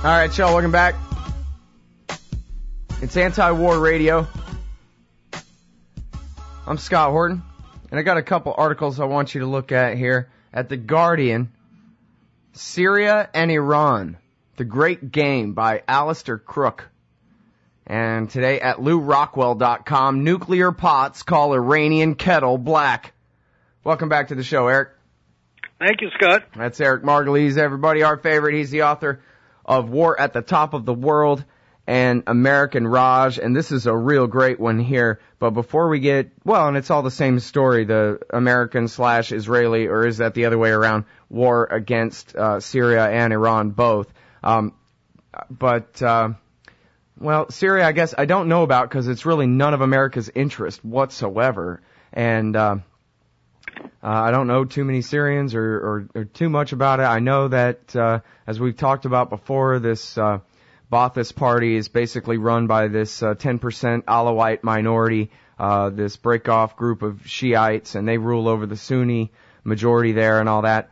All right, y'all, welcome back. It's Anti-War Radio. I'm Scott Horton, and I got a couple articles I want you to look at here. At The Guardian, Syria and Iran, The Great Game by Alistair Crook. And today at LouRockwell.com, nuclear pots call Iranian kettle black. Welcome back to the show, Eric. Thank you, Scott. That's Eric Margulies, everybody, our favorite. He's the author of War at the Top of the World and American Raj, and this is a real great one here. But before we get, well, and it's all the same story, the American/Israeli, or is that the other way around, war against Syria and Iran both. Well, Syria, I guess I don't know about because it's really none of America's interest whatsoever. And I don't know too many Syrians or too much about it. I know that, as we've talked about before, this Ba'athist party is basically run by this 10% Alawite minority, this break-off group of Shiites, and they rule over the Sunni majority there and all that.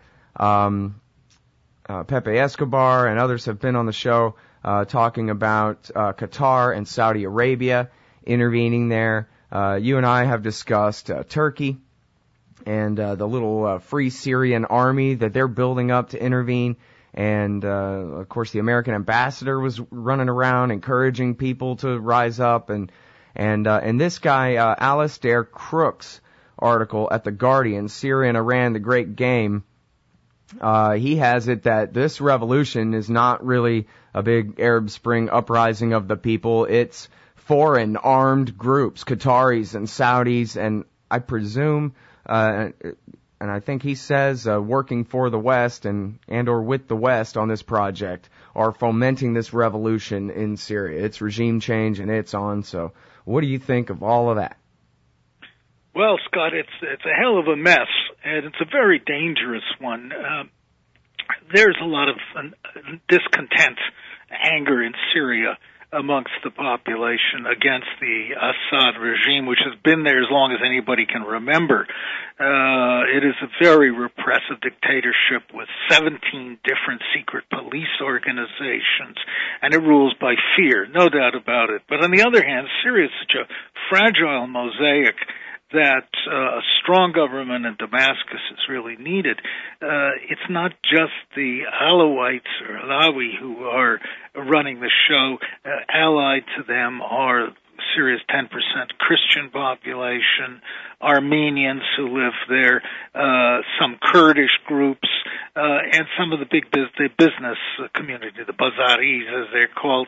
Pepe Escobar and others have been on the show talking about Qatar and Saudi Arabia intervening there. You and I have discussed Turkey and the little Free Syrian Army that they're building up to intervene. And, of course, the American ambassador was running around encouraging people to rise up. And this guy, Alistair Crook's article at The Guardian, Syria and Iran, The Great Game, he has it that this revolution is not really a big Arab Spring uprising of the people. It's foreign armed groups, Qataris and Saudis, and I presume, and I think he says working for the West and or with the West on this project are fomenting this revolution in Syria. It's regime change and it's on. So what do you think of all of that? Well, Scott, it's a hell of a mess, and it's a very dangerous one. There's a lot of discontent, anger in Syria amongst the population against the Assad regime, which has been there as long as anybody can remember. It is a very repressive dictatorship with 17 different secret police organizations, and it rules by fear, no doubt about it. But on the other hand, Syria is such a fragile mosaic that a strong government in Damascus is really needed. It's not just the Alawites or Alawi who are running the show. Allied to them are Syria's 10% Christian population, Armenians who live there, some Kurdish groups, and some of the big business community, the Bazaris as they're called.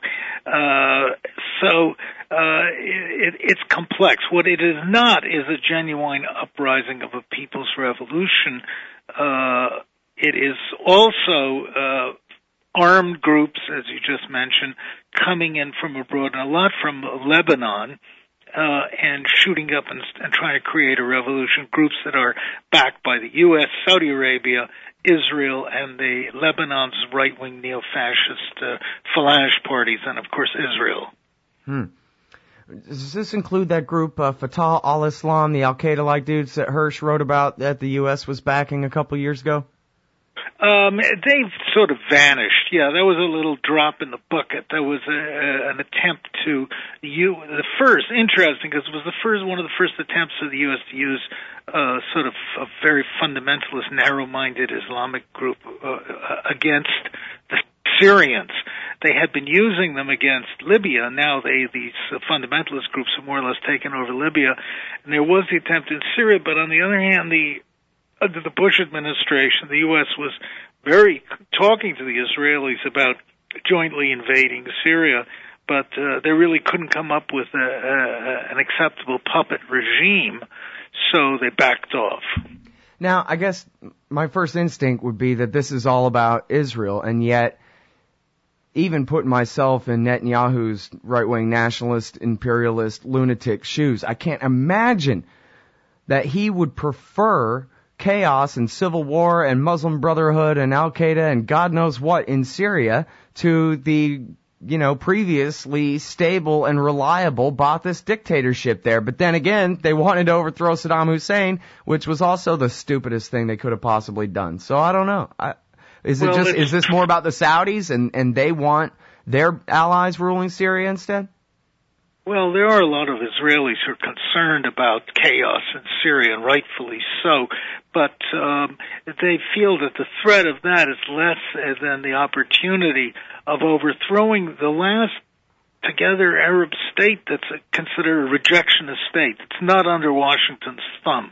It's complex. What it is not is a genuine uprising of a people's revolution. It is also armed groups, as you just mentioned, coming in from abroad, and a lot from Lebanon, and shooting up and trying to create a revolution. Groups that are backed by the U.S., Saudi Arabia, Israel, and the Lebanon's right-wing neo-fascist Falange parties, and of course Israel. Does this include that group, Fatah al-Islam, the Al-Qaeda-like dudes that Hirsch wrote about that the U.S. was backing a couple years ago? They've sort of vanished. Yeah, that was a little drop in the bucket. That was an attempt to interesting because it was one of the first attempts of the U.S. to use sort of a very fundamentalist, narrow-minded Islamic group against the Syrians. They had been using them against Libya. Now these fundamentalist groups have more or less taken over Libya, and there was the attempt in Syria. But on the other hand, under the Bush administration, the U.S. was very talking to the Israelis about jointly invading Syria, but they really couldn't come up with an acceptable puppet regime, so they backed off. Now, I guess my first instinct would be that this is all about Israel, and yet even putting myself in Netanyahu's right-wing nationalist, imperialist, lunatic shoes, I can't imagine that he would prefer chaos and civil war and Muslim Brotherhood and Al-Qaeda and God knows what in Syria to the, previously stable and reliable Ba'athist dictatorship there. But then again, they wanted to overthrow Saddam Hussein, which was also the stupidest thing they could have possibly done. So I don't know. Is this more about the Saudis and they want their allies ruling Syria instead? Well, there are a lot of Israelis who are concerned about chaos in Syria, and rightfully so, but they feel that the threat of that is less than the opportunity of overthrowing the last together Arab state that's considered a rejectionist state. It's not under Washington's thumb.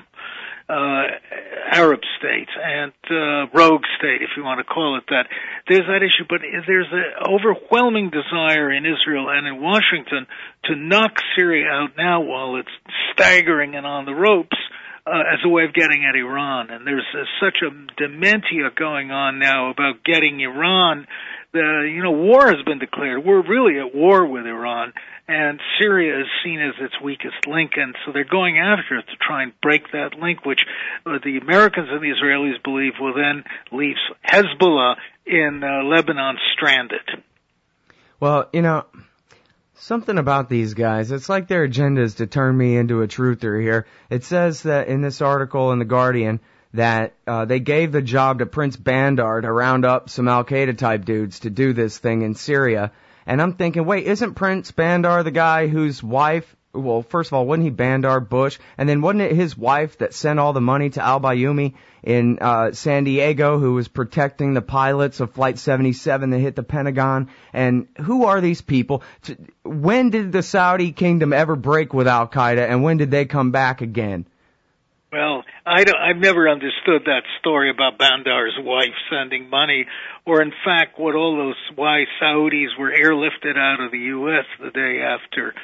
Arab state and rogue state, if you want to call it that. There's that issue, but there's an overwhelming desire in Israel and in Washington to knock Syria out now while it's staggering and on the ropes as a way of getting at Iran. And there's such a dementia going on now about getting Iran. War has been declared. We're really at war with Iran, and Syria is seen as its weakest link, and so they're going after it to try and break that link, which the Americans and the Israelis believe will then leave Hezbollah in Lebanon stranded. Well, something about these guys, it's like their agenda is to turn me into a truther here. It says that in this article in The Guardian that they gave the job to Prince Bandar to round up some Al-Qaeda type dudes to do this thing in Syria. And I'm thinking, wait, isn't Prince Bandar the guy whose wife, well, first of all, wasn't he Bandar Bush? And then wasn't it his wife that sent all the money to al-Bayoumi in San Diego, who was protecting the pilots of Flight 77 that hit the Pentagon? And who are these people? When did the Saudi kingdom ever break with Al-Qaeda, and when did they come back again? Well, I've never understood that story about Bandar's wife sending money, or in fact why Saudis were airlifted out of the U.S. the day after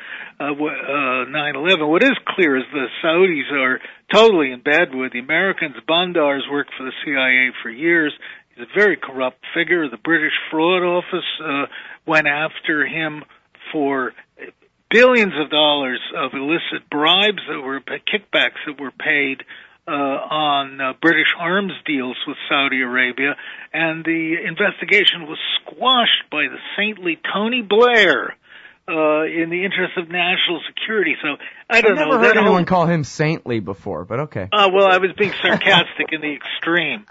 9/11. What is clear is the Saudis are totally in bed with the Americans. Bandar's worked for the CIA for years. He's a very corrupt figure. The British Fraud Office went after him for billions of dollars of illicit bribes that were kickbacks that were paid on British arms deals with Saudi Arabia, and the investigation was squashed by the saintly Tony Blair in the interest of national security. So I don't know. I've never heard anyone call him saintly before, but okay. Well, I was being sarcastic in the extreme.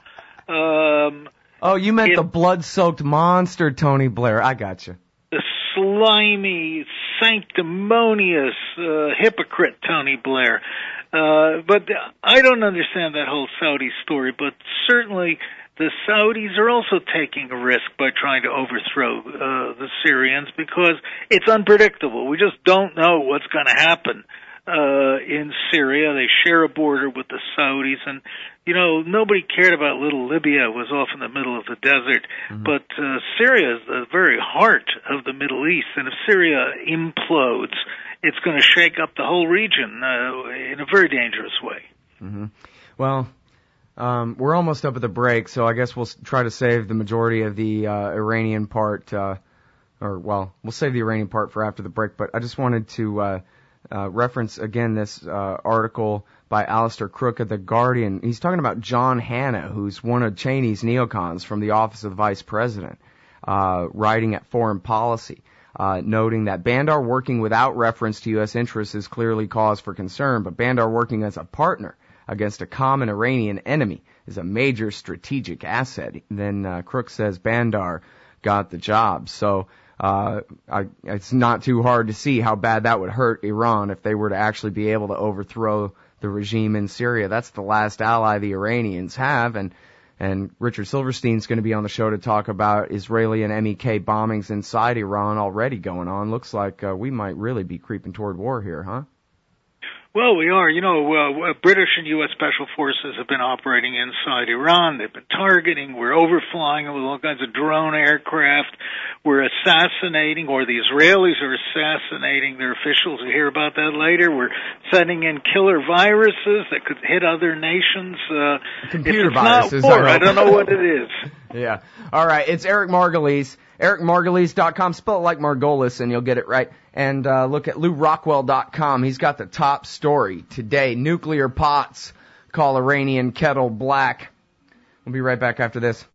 You meant the blood-soaked monster Tony Blair. I gotcha. The slimy, sanctimonious hypocrite Tony Blair. But I don't understand that whole Saudi story, but certainly the Saudis are also taking a risk by trying to overthrow the Syrians because it's unpredictable. We just don't know what's going to happen in Syria. They share a border with the Saudis, and nobody cared about little Libya. It was off in the middle of the desert. Mm-hmm. But Syria is the very heart of the Middle East, and if Syria implodes, it's going to shake up the whole region in a very dangerous way. Mm-hmm. Well, we're almost up at the break, so I guess we'll try to save the majority of the Iranian part, we'll save the Iranian part for after the break, but I just wanted to reference again this article by Alistair Crook of The Guardian. He's talking about John Hanna, who's one of Cheney's neocons from the Office of the Vice President, writing at Foreign Policy, noting that Bandar working without reference to U.S. interests is clearly cause for concern, but Bandar working as a partner against a common Iranian enemy is a major strategic asset. Then Crook says Bandar got the job. So it's not too hard to see how bad that would hurt Iran if they were to actually be able to overthrow the regime in Syria. That's the last ally the Iranians have, and Richard Silverstein's going to be on the show to talk about Israeli and MEK bombings inside Iran already going on. Looks like we might really be creeping toward war here, huh? Well, we are. British and U.S. Special Forces have been operating inside Iran. They've been targeting. We're overflying them with all kinds of drone aircraft. We're assassinating, or the Israelis are assassinating their officials. We'll hear about that later. We're sending in killer viruses that could hit other nations. Computer viruses. I don't know what it is. Yeah. All right. It's Eric Margolis. EricMargolis.com. Spell it like Margolis and you'll get it right. And look at LouRockwell.com. He's got the top story today. Nuclear pots call Iranian kettle black. We'll be right back after this.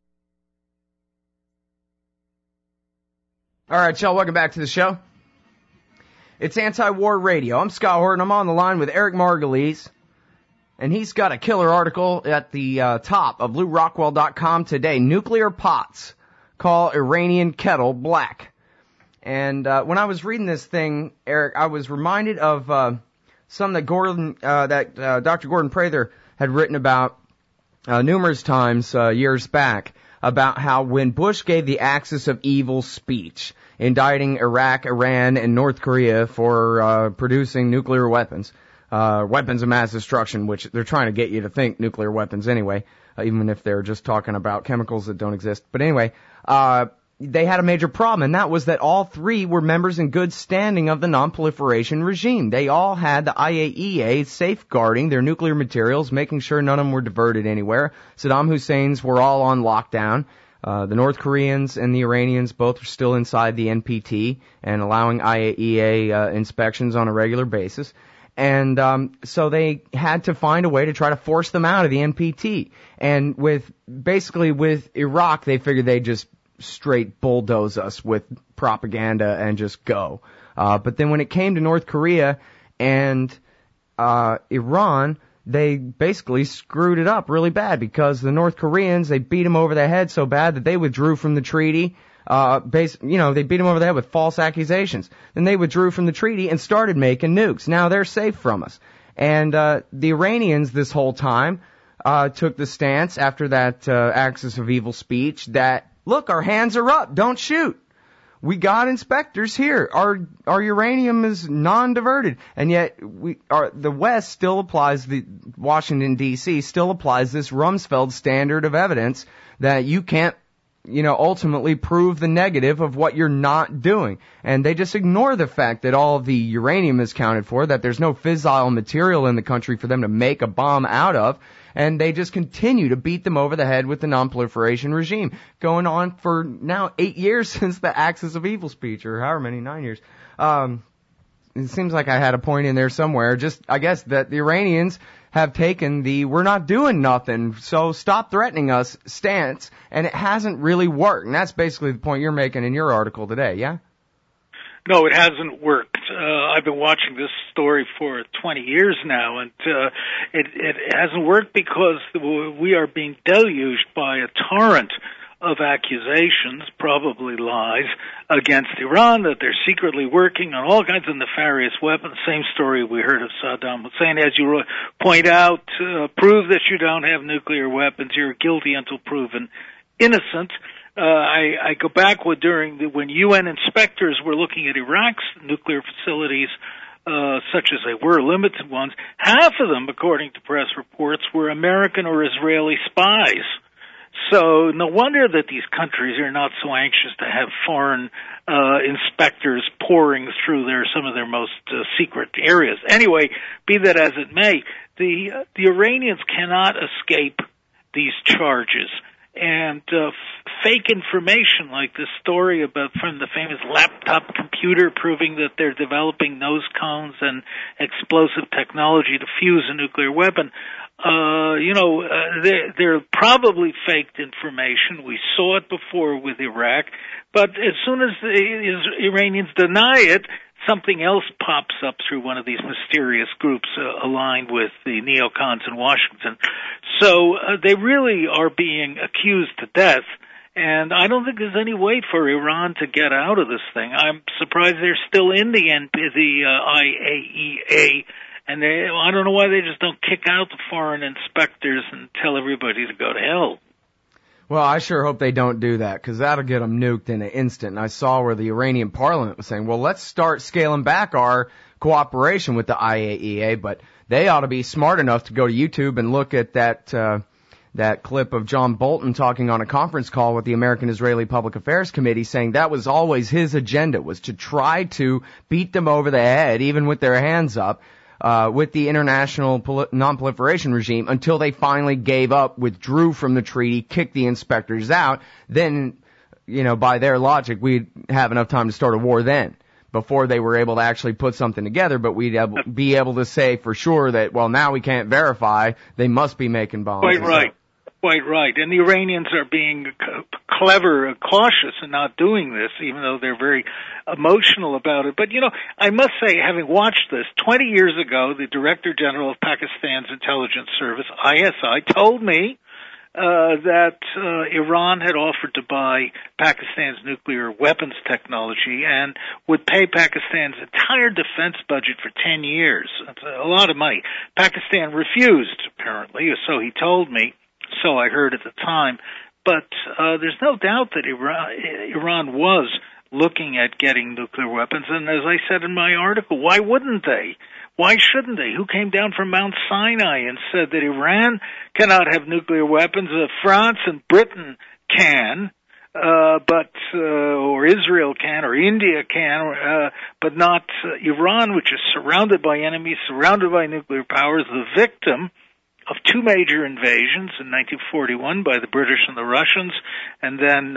All right, y'all. Welcome back to the show. It's Anti-War Radio. I'm Scott Horton. I'm on the line with Eric Margolis. And he's got a killer article at the top of LewRockwell.com today. Nuclear pots call Iranian kettle black. And when I was reading this thing, Eric, I was reminded of some that Dr. Gordon Prather had written about numerous times years back, about how when Bush gave the Axis of Evil speech, indicting Iraq, Iran, and North Korea for producing nuclear weapons, weapons of mass destruction, which they're trying to get you to think nuclear weapons anyway, even if they're just talking about chemicals that don't exist. But anyway, they had a major problem, and that was that all three were members in good standing of the non-proliferation regime. They all had the IAEA safeguarding their nuclear materials, making sure none of them were diverted anywhere. Saddam Hussein's were all on lockdown. The North Koreans and the Iranians both are still inside the NPT and allowing IAEA inspections on a regular basis. And so they had to find a way to try to force them out of the NPT. And with Iraq, they figured they'd just straight bulldoze us with propaganda and just go. But then when it came to North Korea and Iran, they basically screwed it up really bad, because the North Koreans, they beat them over the head so bad that they withdrew from the treaty. They beat them over the head with false accusations. Then they withdrew from the treaty and started making nukes. Now they're safe from us. And the Iranians this whole time took the stance after that Axis of Evil speech that, look, our hands are up, don't shoot. We got inspectors here. Our uranium is non-diverted. And yet the West still applies, Washington, D.C. still applies this Rumsfeld standard of evidence that you can't, ultimately prove the negative of what you're not doing. And they just ignore the fact that all of the uranium is counted for, that there's no fissile material in the country for them to make a bomb out of. And they just continue to beat them over the head with the non-proliferation regime, going on for now 8 years since the Axis of Evil speech, or however many, 9 years. It seems like I had a point in there somewhere. Just, I guess, that the Iranians have taken the we're not doing nothing, so stop threatening us stance, and it hasn't really worked. And that's basically the point you're making in your article today, yeah? No, it hasn't worked. I've been watching this story for 20 years now, and it hasn't worked because we are being deluged by a torrent of accusations, probably lies, against Iran, that they're secretly working on all kinds of nefarious weapons. Same story we heard of Saddam Hussein. As you point out, prove that you don't have nuclear weapons. You're guilty until proven innocent. I go back when UN inspectors were looking at Iraq's nuclear facilities, such as they were, limited ones. Half of them, according to press reports, were American or Israeli spies. So no wonder that these countries are not so anxious to have foreign inspectors pouring through some of their most secret areas. Anyway, be that as it may, the Iranians cannot escape these charges. And fake information like this story from the famous laptop computer proving that they're developing nose cones and explosive technology to fuse a nuclear weapon, they're probably faked information. We saw it before with Iraq, but as soon as the Iranians deny it, something else pops up through one of these mysterious groups aligned with the neocons in Washington. So they really are being accused to death, and I don't think there's any way for Iran to get out of this thing. I'm surprised they're still in the IAEA, and I don't know why they just don't kick out the foreign inspectors and tell everybody to go to hell. Well, I sure hope they don't do that, because that'll get them nuked in an instant. And I saw where the Iranian parliament was saying, well, let's start scaling back our cooperation with the IAEA, but they ought to be smart enough to go to YouTube and look at that clip of John Bolton talking on a conference call with the American-Israeli Public Affairs Committee, saying that was always his agenda, was to try to beat them over the head, even with their hands up, with the international non-proliferation regime, until they finally gave up, withdrew from the treaty, kicked the inspectors out. Then, by their logic, we'd have enough time to start a war then, before they were able to actually put something together, but we'd be able to say for sure that, well, now we can't verify, they must be making bombs. Quite right. quite right. And the Iranians are being clever and cautious in not doing this, even though they're very emotional about it. But, I must say, having watched this, 20 years ago, the Director General of Pakistan's intelligence service, ISI, told me that Iran had offered to buy Pakistan's nuclear weapons technology and would pay Pakistan's entire defense budget for 10 years. That's a lot of money. Pakistan refused, apparently, or so he told me, so I heard at the time. But there's no doubt that Iran was looking at getting nuclear weapons, and as I said in my article, why wouldn't they? Why shouldn't they? Who came down from Mount Sinai and said that Iran cannot have nuclear weapons? France and Britain can, or Israel can, or India can, but not Iran, which is surrounded by enemies, surrounded by nuclear powers, the victim of two major invasions in 1941 by the British and the Russians, and then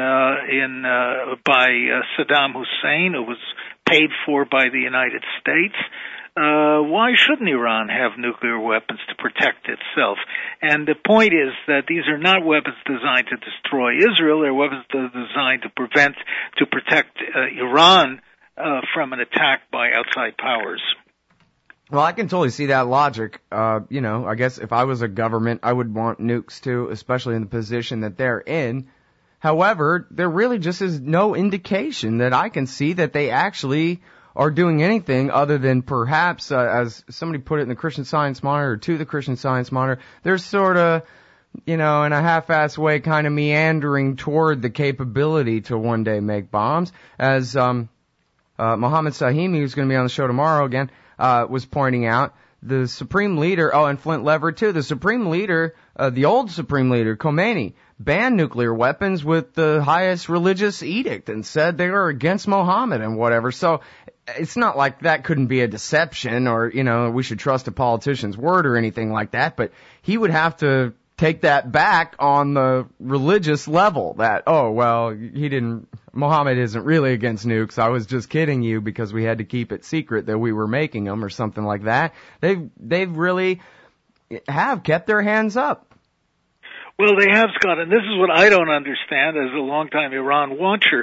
by Saddam Hussein, who was paid for by the United States. Why shouldn't Iran have nuclear weapons to protect itself? And the point is that these are not weapons designed to destroy Israel. They're weapons designed to protect Iran from an attack by outside powers. Well, I can totally see that logic. I guess if I was a government, I would want nukes too, especially in the position that they're in. However, there really just is no indication that I can see that they actually are doing anything other than perhaps, as somebody put it in the Christian Science Monitor, or to the Christian Science Monitor, they're sort of, in a half-assed way, kind of meandering toward the capability to one day make bombs. As Mohammed Sahimi, who's going to be on the show tomorrow again, was pointing out, the Supreme Leader, and Flint Leverett too, the Supreme Leader, the old Supreme Leader, Khomeini, banned nuclear weapons with the highest religious edict and said they were against Mohammed and whatever. So it's not like that couldn't be a deception or, we should trust a politician's word or anything like that, but he would have to take that back on the religious level that, Mohammed isn't really against nukes. I was just kidding you because we had to keep it secret that we were making them or something like that. They've really have kept their hands up. Well, they have, Scott, and this is what I don't understand as a longtime Iran watcher.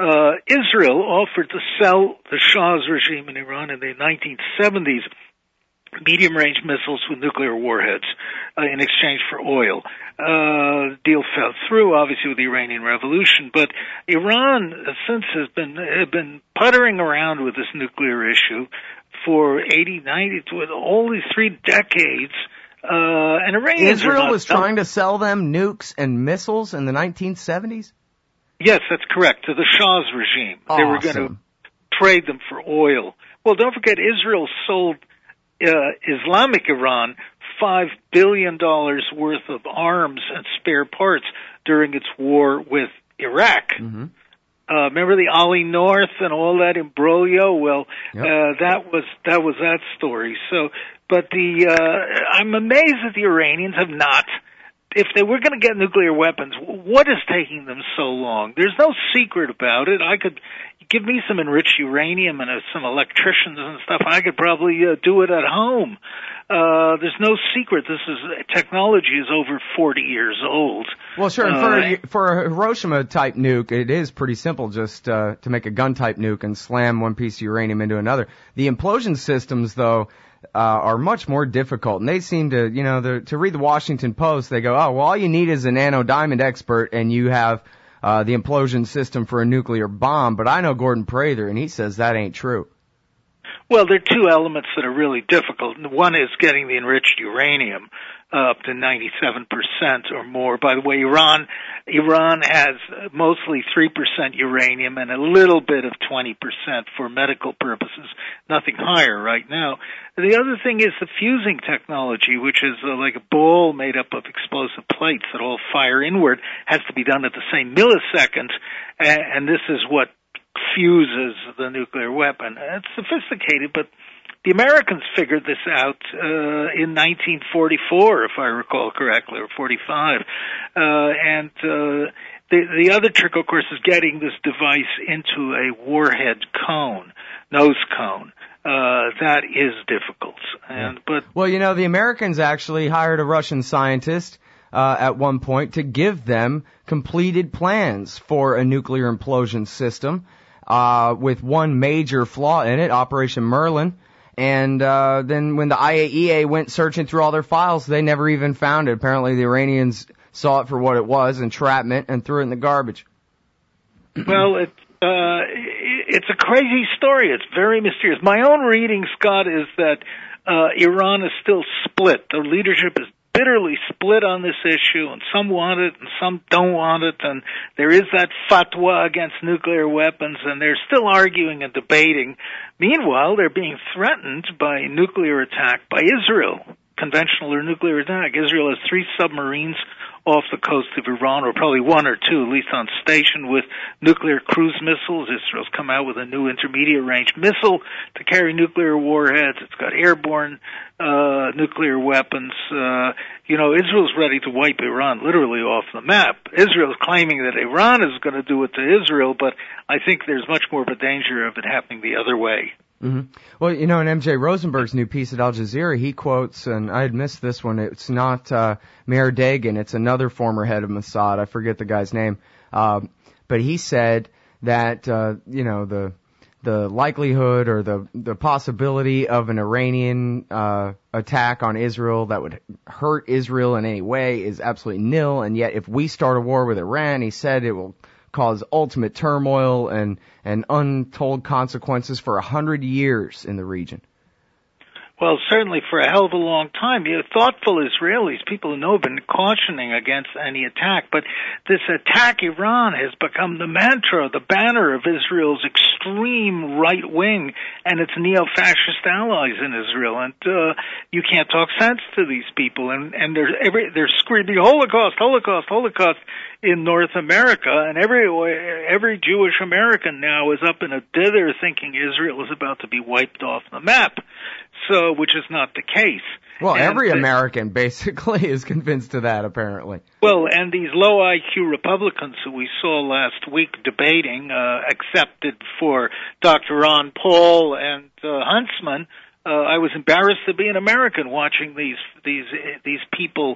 Israel offered to sell the Shah's regime in Iran in the 1970s medium-range missiles with nuclear warheads in exchange for oil. The deal fell through, obviously, with the Iranian Revolution, but Iran since has been puttering around with this nuclear issue for 80, 90, all these 3 decades. And Iranians Israel was trying to sell them nukes and missiles in the 1970s? Yes, that's correct, to the Shah's regime. Awesome. They were going to trade them for oil. Well, don't forget, Israel sold Islamic Iran $5 billion worth of arms and spare parts during its war with Iraq. Mm-hmm. Remember the Ali North and all that imbroglio? Well, yep. That was that story. So, but I'm amazed that the Iranians have not. If they were going to get nuclear weapons, what is taking them so long? There's no secret about it. I could give me some enriched uranium and some electricians and stuff. I could probably do it at home. There's no secret. Technology is over 40 years old. Well, sure. And for a Hiroshima-type nuke, it is pretty simple just to make a gun-type nuke and slam one piece of uranium into another. The implosion systems, though, are much more difficult. And they seem to, to read the Washington Post, they go, all you need is a nano-diamond expert and you have the implosion system for a nuclear bomb. But I know Gordon Prather, and he says that ain't true. Well, there are two elements that are really difficult. One is getting the enriched uranium up to 97% or more. By the way, Iran has mostly 3% uranium and a little bit of 20% for medical purposes, nothing higher right now. The other thing is the fusing technology, which is like a ball made up of explosive plates that all fire inward, has to be done at the same millisecond, and this is what fuses the nuclear weapon. It's sophisticated, but the Americans figured this out in 1944, if I recall correctly, or 45. The other trick, of course, is getting this device into a warhead cone, nose cone. That is difficult. Well, the Americans actually hired a Russian scientist at one point to give them completed plans for a nuclear implosion system, with one major flaw in it, Operation Merlin. And then when the IAEA went searching through all their files, they never even found it. Apparently the Iranians saw it for what it was, entrapment, and threw it in the garbage. Well, it's a crazy story. It's very mysterious. My own reading, Scott, is that Iran is still split. The leadership is bitterly split on this issue, and some want it and some don't want it, and there is that fatwa against nuclear weapons, and they're still arguing and debating. Meanwhile, they're being threatened by nuclear attack by Israel, conventional or nuclear attack. Israel has 3 submarines off the coast of Iran, or probably 1 or 2, at least on station, with nuclear cruise missiles. Israel's come out with a new intermediate-range missile to carry nuclear warheads. It's got airborne nuclear weapons. Israel's ready to wipe Iran literally off the map. Israel's claiming that Iran is going to do it to Israel, but I think there's much more of a danger of it happening the other way. Mm-hmm. Well, in M.J. Rosenberg's new piece at Al Jazeera, he quotes, and I had missed this one, it's not Meir Dagan, it's another former head of Mossad, I forget the guy's name, but he said that, the likelihood or the possibility of an Iranian attack on Israel that would hurt Israel in any way is absolutely nil, and yet if we start a war with Iran, he said it will cause ultimate turmoil and untold consequences for 100 years in the region. Well, certainly for a hell of a long time. Thoughtful Israelis, people who know, have been cautioning against any attack. But this attack Iran has become the mantra, the banner of Israel's extreme right wing and its neo-fascist allies in Israel. And you can't talk sense to these people. And they're screaming Holocaust, Holocaust, Holocaust in North America. And every Jewish American now is up in a dither thinking Israel is about to be wiped off the map. So, which is not the case. Well, every American basically is convinced of that, apparently. Well, and these low IQ Republicans who we saw last week debating, accepted for Dr. Ron Paul and Huntsman, I was embarrassed to be an American watching these people,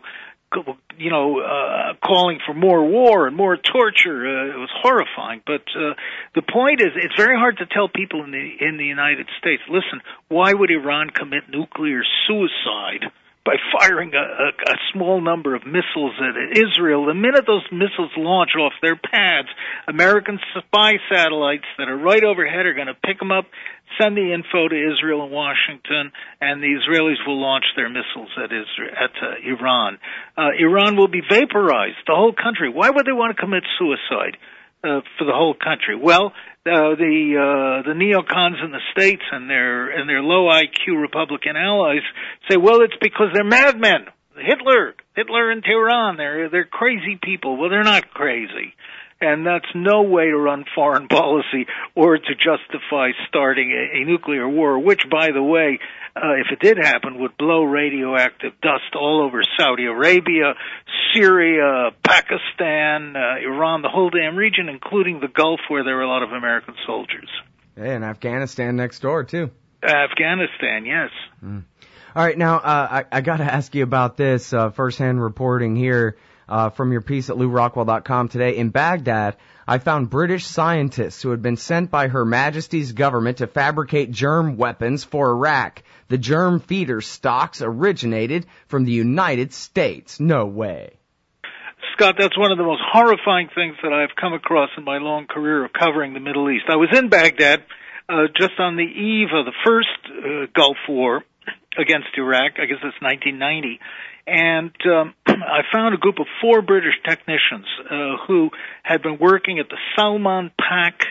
calling for more war and more torture. It was horrifying. But the point is, it's very hard to tell people in the United States, listen, why would Iran commit nuclear suicide by firing a small number of missiles at Israel? The minute those missiles launch off their pads, American spy satellites that are right overhead are going to pick them up, send the info to Israel and Washington, and the Israelis will launch their missiles at Iran. Iran will be vaporized, the whole country. Why would they want to commit suicide for the whole country? Well, the neocons in the States and their low IQ Republican allies say, well, it's because they're madmen. Hitler in Tehran, they're crazy people. Well, they're not crazy. And that's no way to run foreign policy or to justify starting a nuclear war, which, by the way, if it did happen, would blow radioactive dust all over Saudi Arabia, Syria, Pakistan, Iran, the whole damn region, including the Gulf where there are a lot of American soldiers. Hey, and Afghanistan next door, too. Afghanistan, yes. Mm. All right, now, I got to ask you about this firsthand reporting here. From your piece at LouRockwell.com today. In Baghdad, I found British scientists who had been sent by Her Majesty's government to fabricate germ weapons for Iraq. The germ feeder stocks originated from the United States. No way. Scott, that's one of the most horrifying things that I've come across in my long career of covering the Middle East. I was in Baghdad just on the eve of the first Gulf War against Iraq. I guess it's 1990. And I found a group of 4 British technicians who had been working at the Salman Pak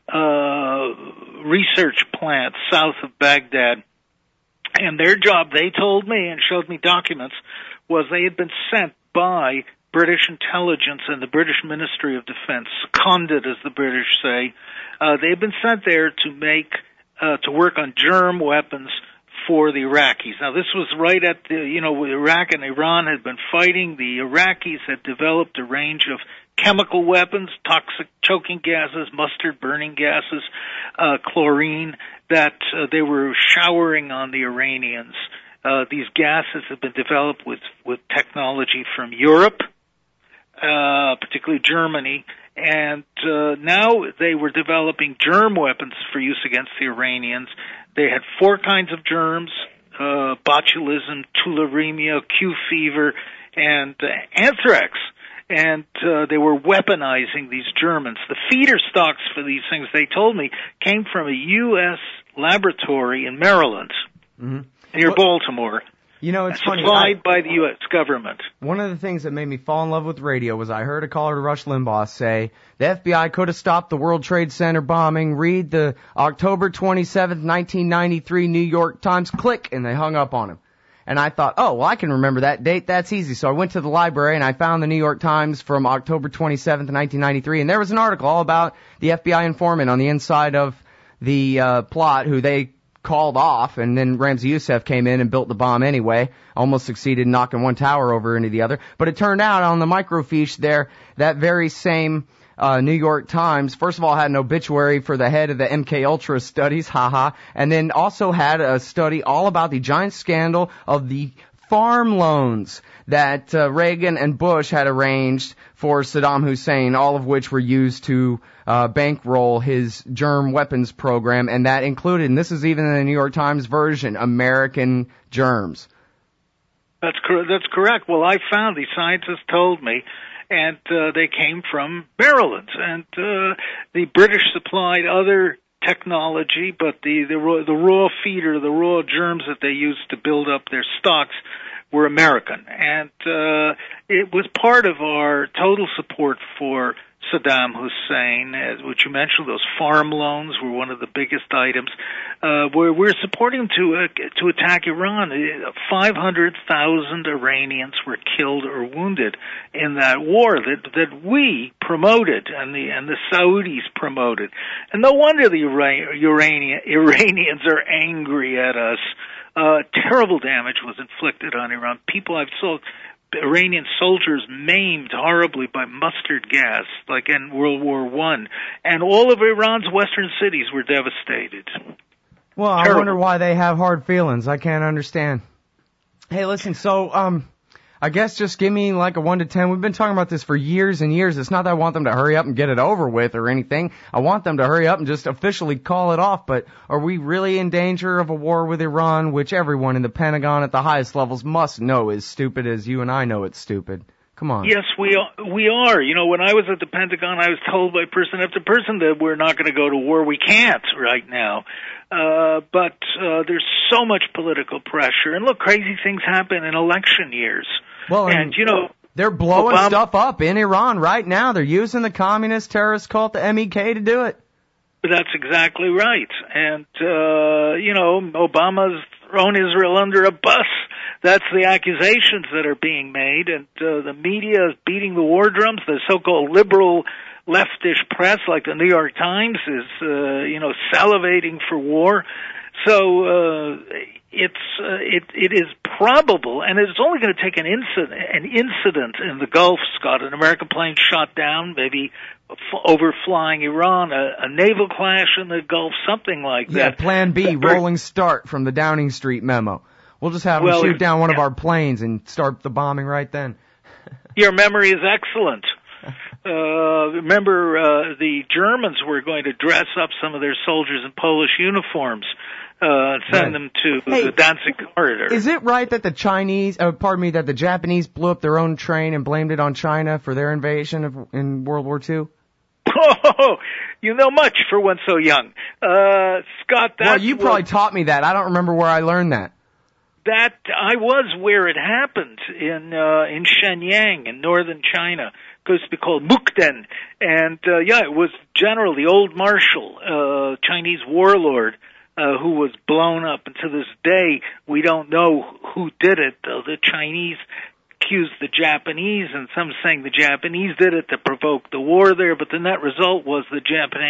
research plant south of Baghdad. And their job, they told me and showed me documents, was they had been sent by British intelligence and the British Ministry of Defense, seconded, as the British say. They had been sent there to work on germ weapons for the Iraqis. Now, this was right at Iraq and Iran had been fighting. The Iraqis had developed a range of chemical weapons, toxic choking gases, mustard burning gases, chlorine, that they were showering on the Iranians. These gases have been developed with technology from Europe, particularly Germany, and now they were developing germ weapons for use against the Iranians. They had 4 kinds of germs: botulism, tularemia, Q fever, and anthrax. And they were weaponizing these Germans. The feeder stocks for these things, they told me, came from a U.S. laboratory in Maryland, near Baltimore. You know, it's funny. Supplied by the U.S. government. One of the things that made me fall in love with radio was I heard a caller to Rush Limbaugh say, the FBI could have stopped the World Trade Center bombing. Read the October 27th, 1993 New York Times. Click, and they hung up on him. And I thought, oh, well, I can remember that date. That's easy. So I went to the library and I found the New York Times from October 27th, 1993. And there was an article all about the FBI informant on the inside of the plot who they called off. And then Ramzi Youssef came in and built the bomb anyway. Almost succeeded in knocking one tower over into the other. But it turned out on the microfiche there, that very same New York Times, first of all, had an obituary for the head of the MK Ultra studies, and then also had a study all about the giant scandal of the farm loans that Reagan and Bush had arranged for Saddam Hussein, all of which were used to bankroll his germ weapons program, and that included, and this is even in the New York Times version, American germs. That's correct. Well, I found, these scientists told me, and they came from Maryland. And the British supplied other technology, but the raw feeder, the raw germs that they used to build up their stocks were American. And it was part of our total support for Saddam Hussein, which you mentioned. Those farm loans were one of the biggest items. We're supporting him to attack Iran. 500,000 Iranians were killed or wounded in that war that we promoted and the Saudis promoted. And no wonder the Iranians are angry at us. Terrible damage was inflicted on Iran. People I've saw Iranian soldiers maimed horribly by mustard gas, like in World War I, and all of Iran's western cities were devastated. Well, Terrible. I wonder why they have hard feelings. I can't understand. Hey, listen, so I guess just give me like a 1 to 10. We've been talking about this for years and years. It's not that I want them to hurry up and get it over with or anything. I want them to hurry up and just officially call it off. But are we really in danger of a war with Iran, which everyone in the Pentagon at the highest levels must know is stupid, as you and I know it's stupid? Come on. Yes, we are. You know, when I was at the Pentagon, I was told by person after person that we're not going to go to war. We can't right now. But there's so much political pressure. And look, crazy things happen in election years. Well, and you know, they're blowing stuff up in Iran right now. They're using the communist terrorist cult, the MEK, to do it. That's exactly right. And, you know, Obama's thrown Israel under a bus. That's the accusations that are being made. And the media is beating the war drums. The so-called liberal leftish press, like the New York Times, is, you know, salivating for war. So it is probable, and it's only going to take an incident in the Gulf, Scott, an American plane shot down, maybe overflying Iran, a naval clash in the Gulf, something like that. Yeah, Plan B, rolling start from the Downing Street memo. We'll just have them shoot down one of our planes and start the bombing right then. Your memory is excellent. Remember, the Germans were going to dress up some of their soldiers in Polish uniforms, send them to the Danzig corridor. Is it right that the that the Japanese blew up their own train and blamed it on China for their invasion in World War II? Oh, you know much for one so young. Scott, well, you probably taught me that. I don't remember where I learned that. That I was where it happened in Shenyang in northern China. It used to be called Mukden, and it was General, the old marshal, Chinese warlord, who was blown up. And to this day, we don't know who did it. The Chinese accused the Japanese, and some saying the Japanese did it to provoke the war there. But the net result was the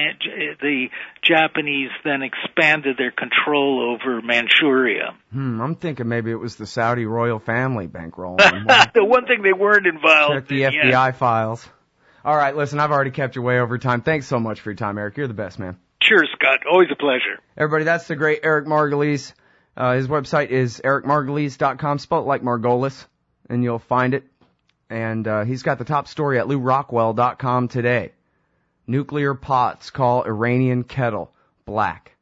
Japanese then expanded their control over Manchuria. I'm thinking maybe it was the Saudi royal family bankroll. The one thing they weren't involved Check the FBI files. All right, listen, I've already kept you way over time. Thanks so much for your time, Eric. You're the best, man. Sure, Scott. Always a pleasure. Everybody, that's the great Eric Margolis. His website is ericmargulies.com, spelled like Margolis, and you'll find it. And he's got the top story at LewRockwell.com today. Nuclear pots call Iranian kettle black.